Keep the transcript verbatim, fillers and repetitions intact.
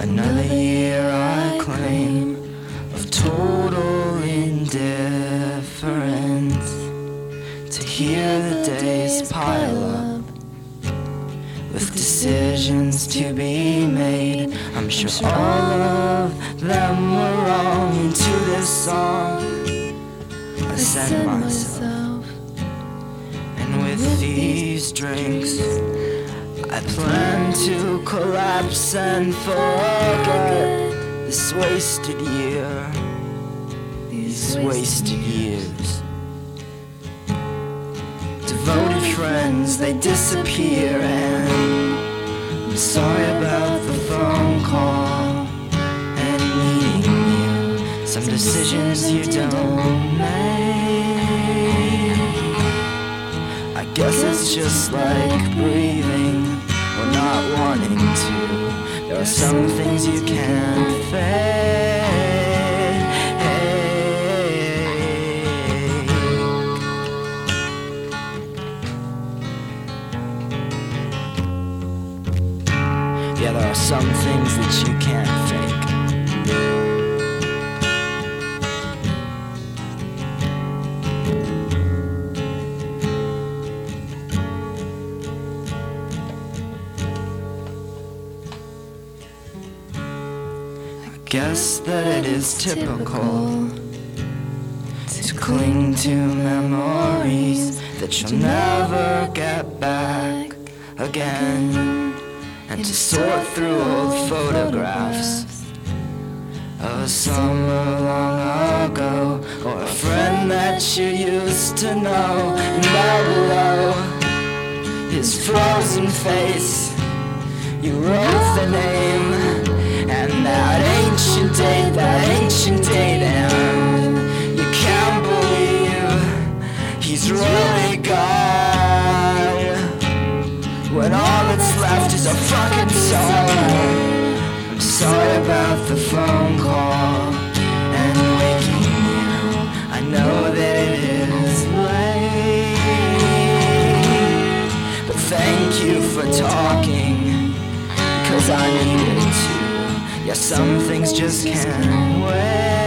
Another year I claim of total indifference, to hear the days pile up with decisions to be made. I'm sure all of them were wrong. Into this song I sent myself, and with these drinks I plan to collapse and forget this wasted year, these wasted years. Devoted friends, they disappear, and I'm sorry about the phone call and meeting you. Some decisions you don't make. I guess it's just like breathing or not wanting to. There are some things you can't fake. Yeah, there are some things that you can't fake. Guess that it is typical to cling to memories that you'll never get back again, and to sort through old photographs of a summer long ago, or a friend that you used to know. And down below his frozen face you wrote the name and that ancient date, that ancient date, and you can't believe he's really gone, when all that's left is a fucking song. I'm sorry about the phone call and waking you. I know that it is late, but thank you for talking, 'cause I needed to. Yeah, some things just can't wait.